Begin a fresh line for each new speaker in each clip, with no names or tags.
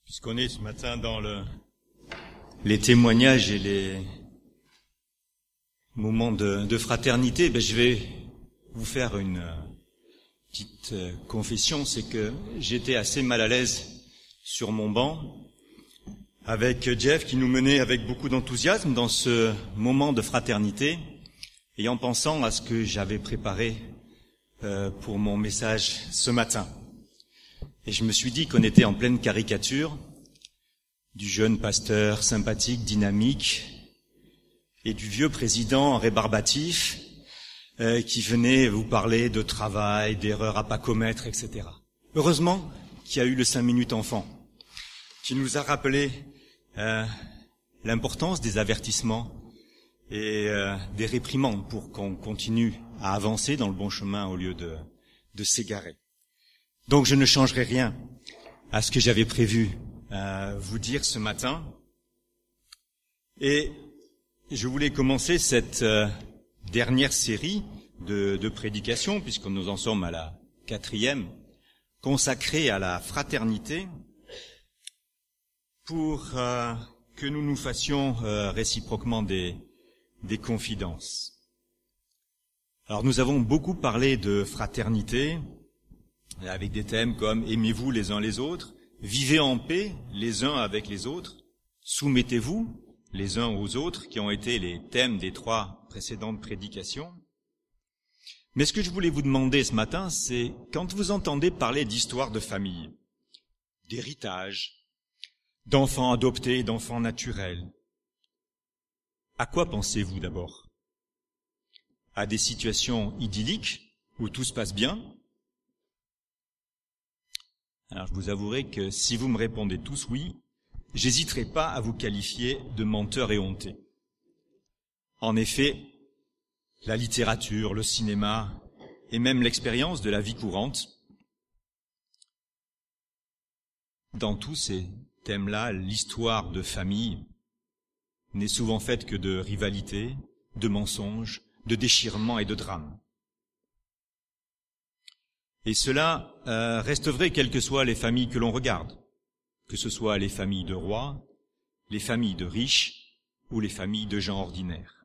Puisqu'on est ce matin dans les témoignages et les moments de fraternité, je vais vous faire une petite confession, c'est que j'étais assez mal à l'aise sur mon banc avec Jeff qui nous menait avec beaucoup d'enthousiasme dans ce moment de fraternité et en pensant à ce que j'avais préparé pour mon message ce matin. Et je me suis dit qu'on était en pleine caricature du jeune pasteur sympathique, dynamique, et du vieux président rébarbatif qui venait vous parler de travail, d'erreurs à pas commettre, etc. Heureusement qu'il y a eu le 5 minutes enfant, qui nous a rappelé l'importance des avertissements et des réprimandes pour qu'on continue à avancer dans le bon chemin au lieu de s'égarer. Donc je ne changerai rien à ce que j'avais prévu vous dire ce matin. Et je voulais commencer cette dernière série de prédications, puisque nous en sommes à la 4e, consacrée à la fraternité, pour que nous nous fassions réciproquement des confidences. Alors nous avons beaucoup parlé de fraternité, avec des thèmes comme « Aimez-vous les uns les autres »,« Vivez en paix les uns avec les autres »,« Soumettez-vous les uns aux autres », qui ont été les thèmes des 3 précédentes prédications. Mais ce que je voulais vous demander ce matin, c'est quand vous entendez parler d'histoire de famille, d'héritage, d'enfants adoptés, d'enfants naturels, à quoi pensez-vous d'abord? À des situations idylliques où tout se passe bien? Alors je vous avouerai que si vous me répondez tous oui, j'hésiterai pas à vous qualifier de menteur éhonté. En effet, la littérature, le cinéma et même l'expérience de la vie courante, dans tous ces thèmes-là, l'histoire de famille n'est souvent faite que de rivalité, de mensonges, de déchirements et de drames. Et cela reste vrai quelles que soient les familles que l'on regarde, que ce soit les familles de rois, les familles de riches ou les familles de gens ordinaires.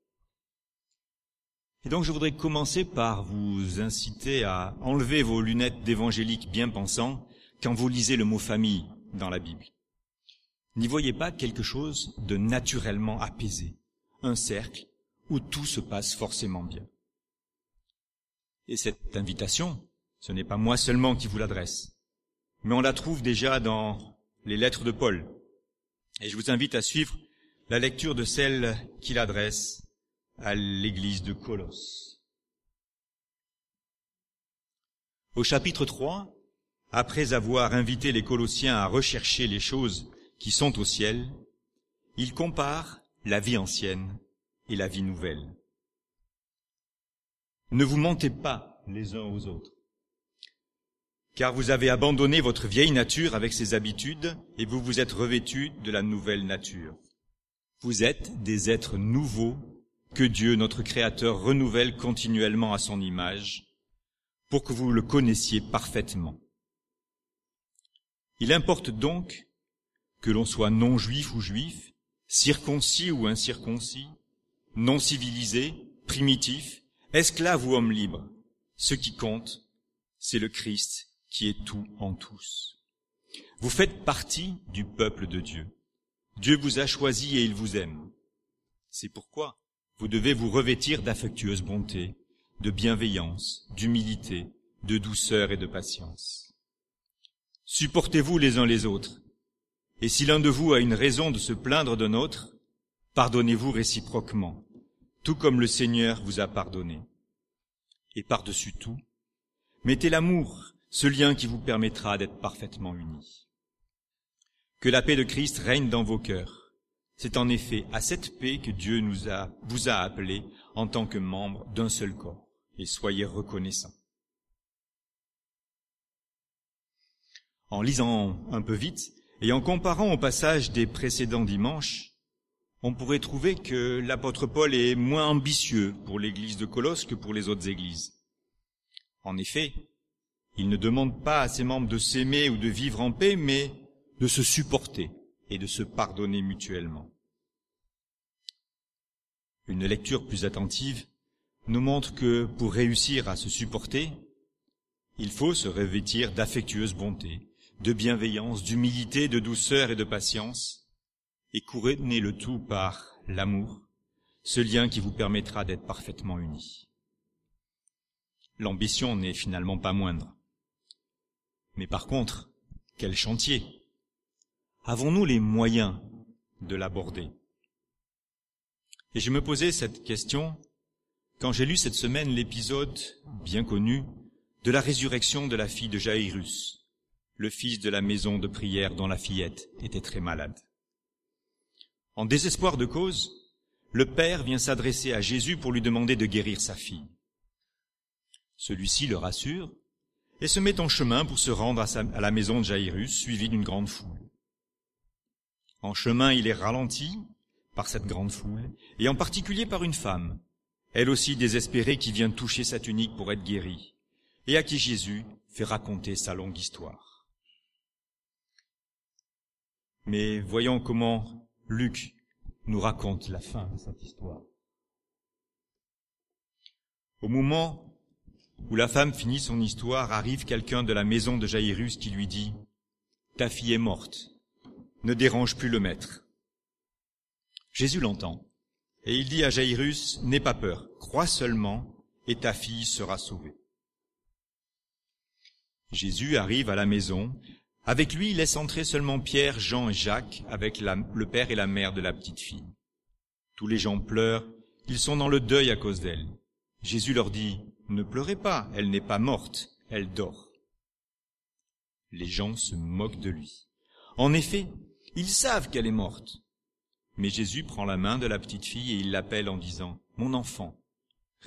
Et donc je voudrais commencer par vous inciter à enlever vos lunettes d'évangélique bien pensant quand vous lisez le mot famille dans la Bible. N'y voyez pas quelque chose de naturellement apaisé, un cercle où tout se passe forcément bien. Et cette invitation, ce n'est pas moi seulement qui vous l'adresse, mais on la trouve déjà dans les lettres de Paul. Et je vous invite à suivre la lecture de celle qu'il adresse à l'église de Colosse. Au chapitre 3, après avoir invité les Colossiens à rechercher les choses qui sont au ciel, il compare la vie ancienne et la vie nouvelle. Ne vous mentez pas les uns aux autres, car vous avez abandonné votre vieille nature avec ses habitudes et vous vous êtes revêtus de la nouvelle nature. Vous êtes des êtres nouveaux que Dieu, notre Créateur, renouvelle continuellement à son image pour que vous le connaissiez parfaitement. Il importe donc que l'on soit non-juif ou juif, circoncis ou incirconcis, non civilisé, primitif, esclave ou homme libre. Ce qui compte, c'est le Christ qui est tout en tous. Vous faites partie du peuple de Dieu. Dieu vous a choisi et il vous aime. C'est pourquoi vous devez vous revêtir d'affectueuse bonté, de bienveillance, d'humilité, de douceur et de patience. Supportez-vous les uns les autres. Et si l'un de vous a une raison de se plaindre d'un autre, pardonnez-vous réciproquement, tout comme le Seigneur vous a pardonné. Et par-dessus tout, mettez l'amour, ce lien qui vous permettra d'être parfaitement unis. Que la paix de Christ règne dans vos cœurs. C'est en effet à cette paix que Dieu vous a appelés en tant que membres d'un seul corps. Et soyez reconnaissants. En lisant un peu vite et en comparant au passage des précédents dimanches, on pourrait trouver que l'apôtre Paul est moins ambitieux pour l'église de Colosse que pour les autres églises. En effet, il ne demande pas à ses membres de s'aimer ou de vivre en paix, mais de se supporter et de se pardonner mutuellement. Une lecture plus attentive nous montre que pour réussir à se supporter, il faut se revêtir d'affectueuse bonté, de bienveillance, d'humilité, de douceur et de patience, et couronner le tout par l'amour, ce lien qui vous permettra d'être parfaitement unis. L'ambition n'est finalement pas moindre. Mais par contre, quel chantier! Avons-nous les moyens de l'aborder? Et je me posais cette question quand j'ai lu cette semaine l'épisode bien connu de la résurrection de la fille de Jaïrus, le fils de la maison de prière dont la fillette était très malade. En désespoir de cause, le père vient s'adresser à Jésus pour lui demander de guérir sa fille. Celui-ci le rassure et se met en chemin pour se rendre à la maison de Jaïrus, suivi d'une grande foule. En chemin, il est ralenti par cette grande foule, et en particulier par une femme, elle aussi désespérée, qui vient toucher sa tunique pour être guérie, et à qui Jésus fait raconter sa longue histoire. Mais voyons comment Luc nous raconte la fin de cette histoire. Au moment où la femme finit son histoire, arrive quelqu'un de la maison de Jaïrus qui lui dit « Ta fille est morte, ne dérange plus le maître. » Jésus l'entend, et il dit à Jaïrus « N'aie pas peur, crois seulement, et ta fille sera sauvée. » Jésus arrive à la maison. Avec lui, il laisse entrer seulement Pierre, Jean et Jacques, avec le père et la mère de la petite fille. Tous les gens pleurent, ils sont dans le deuil à cause d'elle. Jésus leur dit « Ne pleurez pas, elle n'est pas morte, elle dort. » Les gens se moquent de lui. En effet, ils savent qu'elle est morte. Mais Jésus prend la main de la petite fille et il l'appelle en disant « Mon enfant, réveille-toi. »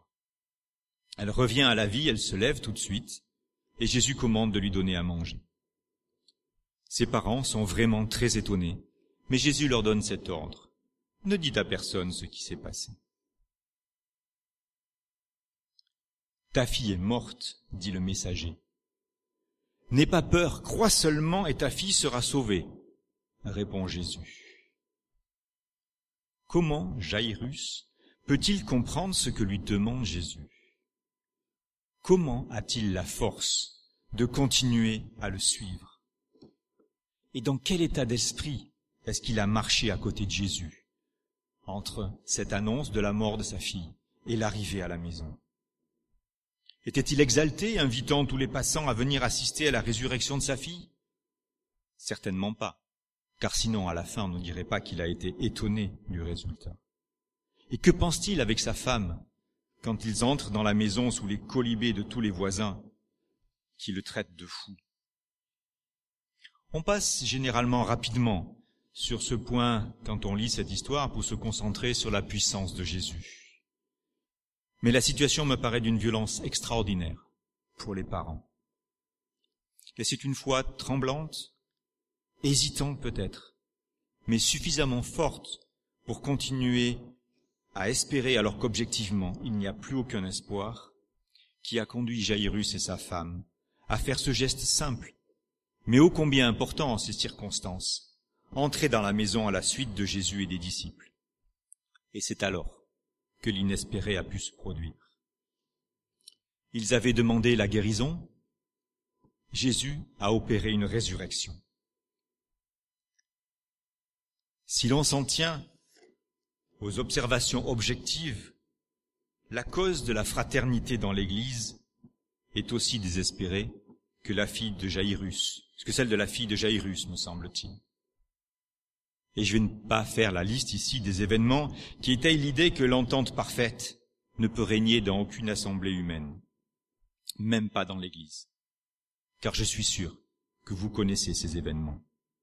Elle revient à la vie, elle se lève tout de suite, et Jésus commande de lui donner à manger. Ses parents sont vraiment très étonnés, mais Jésus leur donne cet ordre. Ne dites à personne ce qui s'est passé. Ta fille est morte, dit le messager. N'aie pas peur, crois seulement et ta fille sera sauvée, répond Jésus. Comment Jaïrus peut-il comprendre ce que lui demande Jésus? Comment a-t-il la force de continuer à le suivre? Et dans quel état d'esprit est-ce qu'il a marché à côté de Jésus entre cette annonce de la mort de sa fille et l'arrivée à la maison? Était-il exalté, invitant tous les passants à venir assister à la résurrection de sa fille? Certainement pas, car sinon à la fin on ne dirait pas qu'il a été étonné du résultat. Et que pense-t-il avec sa femme quand ils entrent dans la maison sous les colibés de tous les voisins qui le traitent de fou? On passe généralement rapidement sur ce point quand on lit cette histoire pour se concentrer sur la puissance de Jésus. Mais la situation me paraît d'une violence extraordinaire pour les parents. Et c'est une foi tremblante, hésitante peut-être, mais suffisamment forte pour continuer à espérer alors qu'objectivement il n'y a plus aucun espoir, qui a conduit Jaïrus et sa femme à faire ce geste simple, mais ô combien important en ces circonstances, entrer dans la maison à la suite de Jésus et des disciples. Et c'est alors que l'inespéré a pu se produire. Ils avaient demandé la guérison, Jésus a opéré une résurrection. Si l'on s'en tient aux observations objectives, la cause de la fraternité dans l'Église est aussi désespérée que celle de la fille de Jaïrus, me semble-t-il. Et je vais ne pas faire la liste ici des événements qui étayent l'idée que l'entente parfaite ne peut régner dans aucune assemblée humaine, même pas dans l'Église, car je suis sûr que vous connaissez ces événements.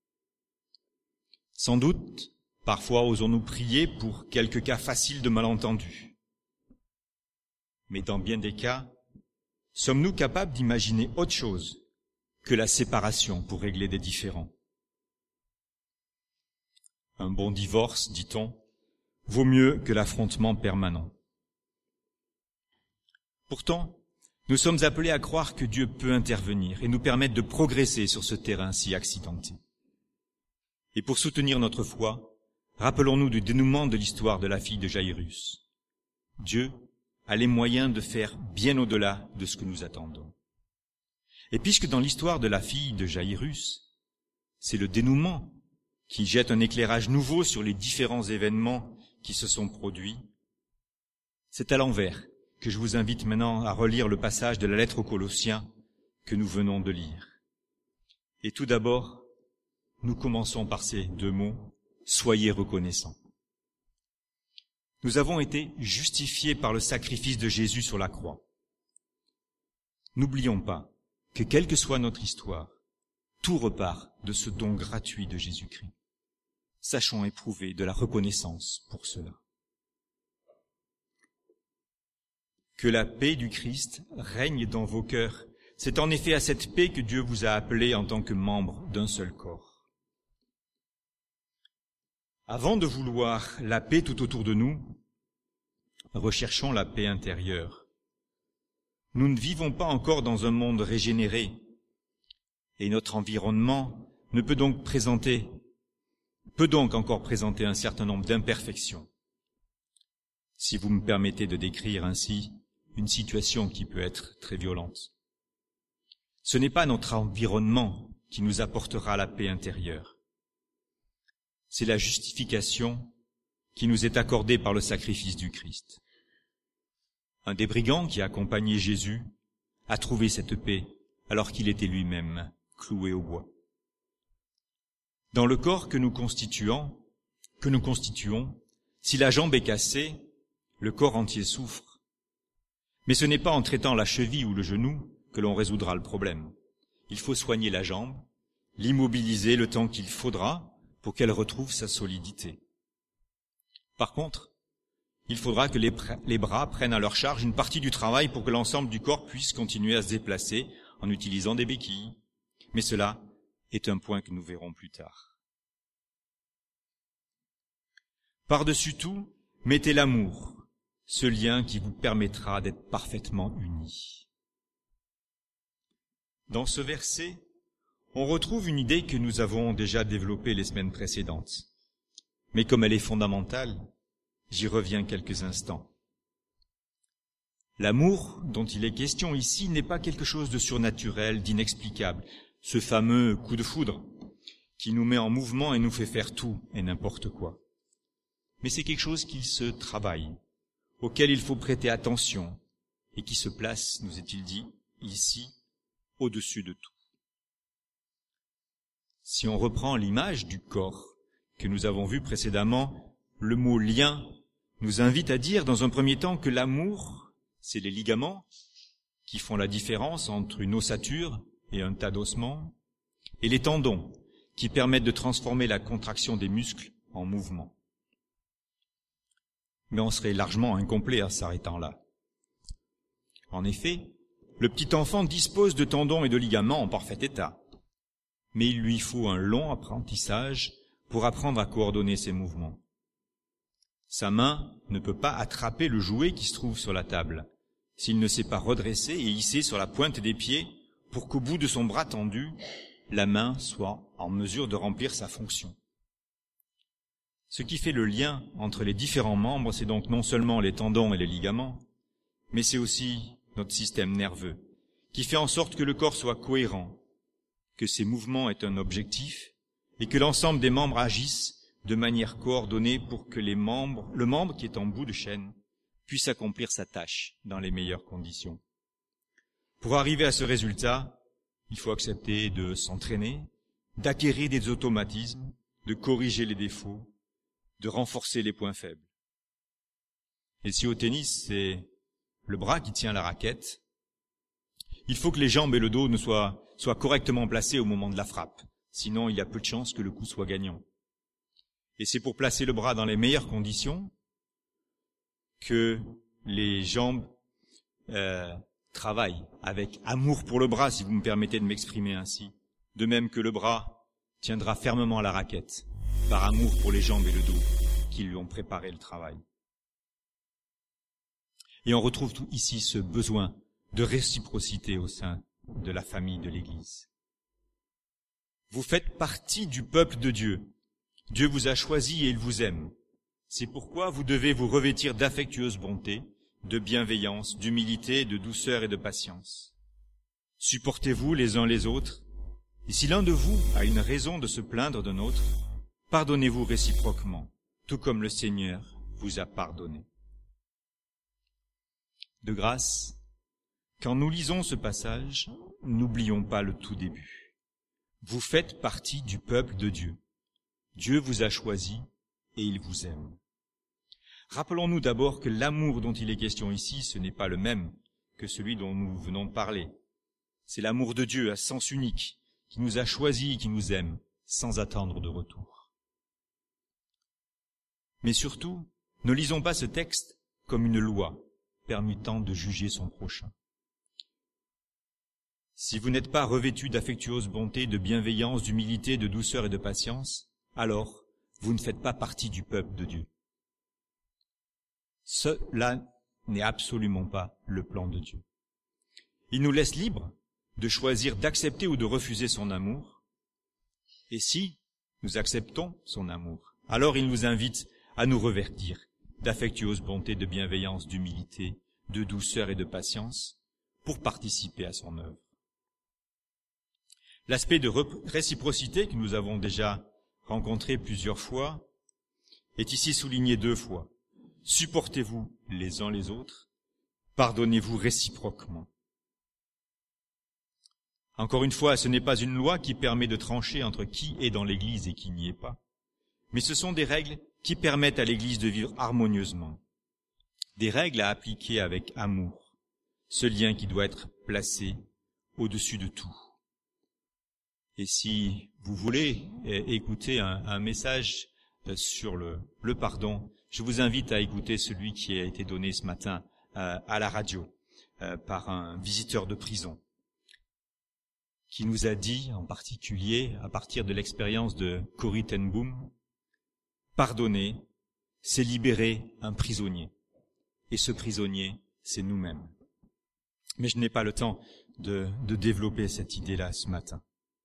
Sans doute, parfois osons-nous prier pour quelques cas faciles de malentendus. Mais dans bien des cas, sommes-nous capables d'imaginer autre chose que la séparation pour régler des différends? Un bon divorce, dit-on, vaut mieux que l'affrontement permanent. Pourtant, nous sommes appelés à croire que Dieu peut intervenir et nous permettre de progresser sur ce terrain si accidenté. Et pour soutenir notre foi, rappelons-nous du dénouement de l'histoire de la fille de Jaïrus. Dieu a les moyens de faire bien au-delà de ce que nous attendons. Et puisque dans l'histoire de la fille de Jaïrus, c'est le dénouement qui jette un éclairage nouveau sur les différents événements qui se sont produits, c'est à l'envers que je vous invite maintenant à relire le passage de la lettre aux Colossiens que nous venons de lire. Et tout d'abord, nous commençons par ces deux mots, « Soyez reconnaissants ». Nous avons été justifiés par le sacrifice de Jésus sur la croix. N'oublions pas que quelle que soit notre histoire, tout repart de ce don gratuit de Jésus-Christ. Sachons éprouver de la reconnaissance pour cela. Que la paix du Christ règne dans vos cœurs. C'est en effet à cette paix que Dieu vous a appelés en tant que membres d'un seul corps. Avant de vouloir la paix tout autour de nous, recherchons la paix intérieure. Nous ne vivons pas encore dans un monde régénéré et notre environnement peut donc encore présenter un certain nombre d'imperfections. Si vous me permettez de décrire ainsi une situation qui peut être très violente. Ce n'est pas notre environnement qui nous apportera la paix intérieure. C'est la justification qui nous est accordée par le sacrifice du Christ. Un des brigands qui accompagnait Jésus a trouvé cette paix alors qu'il était lui-même cloué au bois. Dans le corps que nous constituons, si la jambe est cassée, le corps entier souffre. Mais ce n'est pas en traitant la cheville ou le genou que l'on résoudra le problème. Il faut soigner la jambe, l'immobiliser le temps qu'il faudra pour qu'elle retrouve sa solidité. Par contre, il faudra que les bras prennent à leur charge une partie du travail pour que l'ensemble du corps puisse continuer à se déplacer en utilisant des béquilles. Mais cela est un point que nous verrons plus tard. Par-dessus tout, mettez l'amour, ce lien qui vous permettra d'être parfaitement unis. Dans ce verset, on retrouve une idée que nous avons déjà développée les semaines précédentes. Mais comme elle est fondamentale, j'y reviens quelques instants. L'amour dont il est question ici n'est pas quelque chose de surnaturel, d'inexplicable, ce fameux coup de foudre qui nous met en mouvement et nous fait faire tout et n'importe quoi. Mais c'est quelque chose qui se travaille, auquel il faut prêter attention et qui se place, nous est-il dit, ici, au-dessus de tout. Si on reprend l'image du corps que nous avons vu précédemment, le mot « lien » nous invite à dire dans un premier temps que l'amour, c'est les ligaments qui font la différence entre une ossature et un tas d'ossements, et les tendons qui permettent de transformer la contraction des muscles en mouvement. Mais on serait largement incomplet en s'arrêtant là. En effet, le petit enfant dispose de tendons et de ligaments en parfait état, mais il lui faut un long apprentissage pour apprendre à coordonner ses mouvements. Sa main ne peut pas attraper le jouet qui se trouve sur la table s'il ne s'est pas redressé et hissé sur la pointe des pieds pour qu'au bout de son bras tendu, la main soit en mesure de remplir sa fonction. Ce qui fait le lien entre les différents membres, c'est donc non seulement les tendons et les ligaments, mais c'est aussi notre système nerveux, qui fait en sorte que le corps soit cohérent, que ses mouvements aient un objectif, et que l'ensemble des membres agissent de manière coordonnée pour que le membre qui est en bout de chaîne, puisse accomplir sa tâche dans les meilleures conditions. Pour arriver à ce résultat, il faut accepter de s'entraîner, d'acquérir des automatismes, de corriger les défauts, de renforcer les points faibles. Et si au tennis, c'est le bras qui tient la raquette, il faut que les jambes et le dos soient correctement placés au moment de la frappe. Sinon, il y a peu de chances que le coup soit gagnant. Et c'est pour placer le bras dans les meilleures conditions que les jambes travaillent avec amour pour le bras, si vous me permettez de m'exprimer ainsi. De même que le bras tiendra fermement la raquette, par amour pour les jambes et le dos qui lui ont préparé le travail. Et on retrouve ici ce besoin de réciprocité au sein de la famille de l'Église. Vous faites partie du peuple de Dieu, Dieu vous a choisi et il vous aime. C'est pourquoi vous devez vous revêtir d'affectueuse bonté, de bienveillance, d'humilité, de douceur et de patience. Supportez-vous les uns les autres, et si l'un de vous a une raison de se plaindre d'un autre, pardonnez-vous réciproquement, tout comme le Seigneur vous a pardonné. De grâce, quand nous lisons ce passage, n'oublions pas le tout début. Vous faites partie du peuple de Dieu. Dieu vous a choisi et il vous aime. Rappelons-nous d'abord que l'amour dont il est question ici, ce n'est pas le même que celui dont nous venons de parler. C'est l'amour de Dieu à sens unique, qui nous a choisis et qui nous aime, sans attendre de retour. Mais surtout, ne lisons pas ce texte comme une loi permettant de juger son prochain. Si vous n'êtes pas revêtu d'affectueuse bonté, de bienveillance, d'humilité, de douceur et de patience, alors vous ne faites pas partie du peuple de Dieu. Cela n'est absolument pas le plan de Dieu. Il nous laisse libres de choisir d'accepter ou de refuser son amour. Et si nous acceptons son amour, alors il nous invite à nous revêtir d'affectueuse bonté, de bienveillance, d'humilité, de douceur et de patience pour participer à son œuvre. L'aspect de réciprocité que nous avons déjà rencontré plusieurs fois est ici souligné 2 fois. Supportez-vous les uns les autres, pardonnez-vous réciproquement. Encore une fois, ce n'est pas une loi qui permet de trancher entre qui est dans l'Église et qui n'y est pas, mais ce sont des règles qui permettent à l'Église de vivre harmonieusement, des règles à appliquer avec amour, ce lien qui doit être placé au-dessus de tout. Et si vous voulez écouter un message sur le pardon, je vous invite à écouter celui qui a été donné ce matin à la radio par un visiteur de prison, qui nous a dit en particulier, à partir de l'expérience de Corrie ten Boom, pardonner, c'est libérer un prisonnier. Et ce prisonnier, c'est nous-mêmes. Mais je n'ai pas le temps de développer cette idée-là ce matin.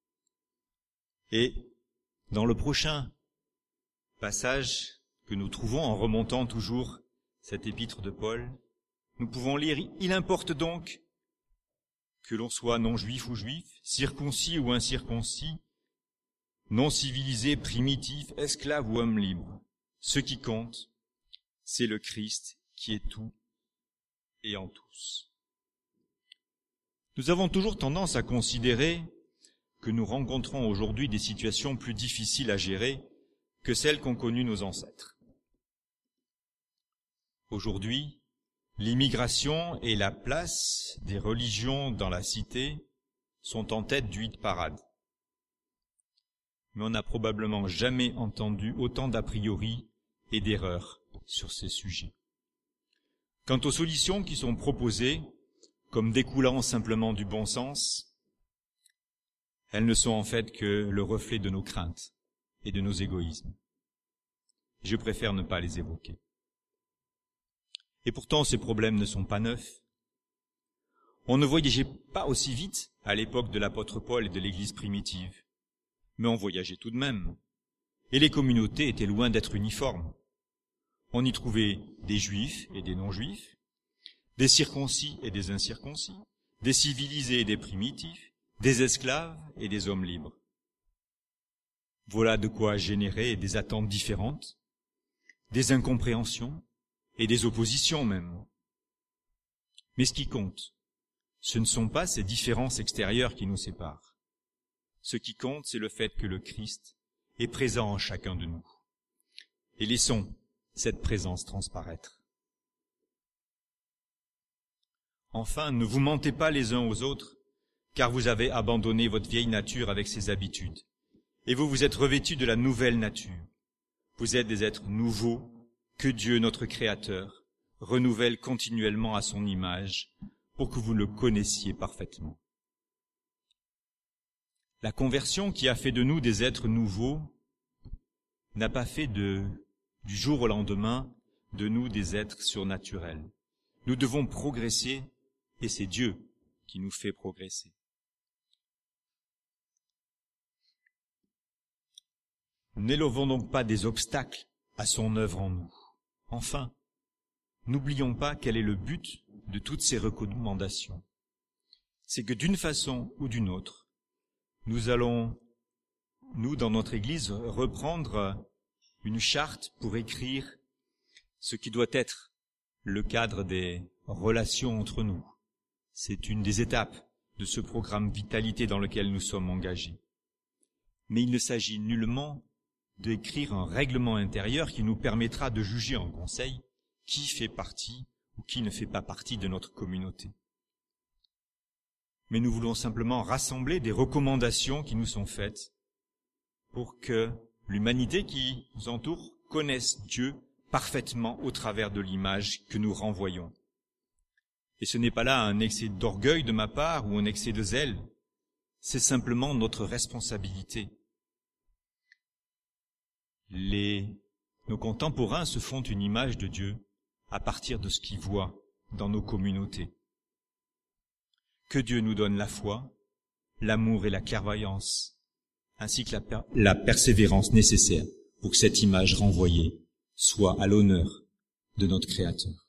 Et dans le prochain passage que nous trouvons en remontant toujours cette épître de Paul, nous pouvons lire « Il importe donc que l'on soit non-juif ou juif, circoncis ou incirconcis, non-civilisé, primitif, esclave ou homme libre. Ce qui compte, c'est le Christ qui est tout et en tous. » Nous avons toujours tendance à considérer que nous rencontrons aujourd'hui des situations plus difficiles à gérer que celles qu'ont connues nos ancêtres. Aujourd'hui, l'immigration et la place des religions dans la cité sont en tête du hit-parade. Mais on n'a probablement jamais entendu autant d'a priori et d'erreurs sur ces sujets. Quant aux solutions qui sont proposées, comme découlant simplement du bon sens, elles ne sont en fait que le reflet de nos craintes et de nos égoïsmes. Je préfère ne pas les évoquer. Et pourtant, ces problèmes ne sont pas neufs. On ne voyageait pas aussi vite à l'époque de l'apôtre Paul et de l'Église primitive, mais on voyageait tout de même. Et les communautés étaient loin d'être uniformes. On y trouvait des juifs et des non-juifs, des circoncis et des incirconcis, des civilisés et des primitifs, des esclaves et des hommes libres. Voilà de quoi générer des attentes différentes, des incompréhensions et des oppositions même. Mais ce qui compte, ce ne sont pas ces différences extérieures qui nous séparent. Ce qui compte, c'est le fait que le Christ est présent en chacun de nous. Et laissons cette présence transparaître. Enfin, ne vous mentez pas les uns aux autres, car vous avez abandonné votre vieille nature avec ses habitudes. Et vous vous êtes revêtus de la nouvelle nature. Vous êtes des êtres nouveaux que Dieu, notre Créateur, renouvelle continuellement à son image pour que vous le connaissiez parfaitement. La conversion qui a fait de nous des êtres nouveaux n'a pas fait du jour au lendemain de nous des êtres surnaturels. Nous devons progresser et c'est Dieu qui nous fait progresser. N'élevons donc pas des obstacles à son œuvre en nous. Enfin, n'oublions pas quel est le but de toutes ces recommandations. C'est que d'une façon ou d'une autre, nous allons, dans notre Église, reprendre une charte pour écrire ce qui doit être le cadre des relations entre nous. C'est une des étapes de ce programme Vitalité dans lequel nous sommes engagés. Mais il ne s'agit nullement d'écrire un règlement intérieur qui nous permettra de juger en conseil qui fait partie ou qui ne fait pas partie de notre communauté. Mais nous voulons simplement rassembler des recommandations qui nous sont faites pour que l'humanité qui nous entoure connaisse Dieu parfaitement au travers de l'image que nous renvoyons. Et ce n'est pas là un excès d'orgueil de ma part ou un excès de zèle, c'est simplement notre responsabilité. Nos contemporains se font une image de Dieu à partir de ce qu'ils voient dans nos communautés. Que Dieu nous donne la foi, l'amour et la clairvoyance, ainsi que la persévérance nécessaire pour que cette image renvoyée soit à l'honneur de notre Créateur.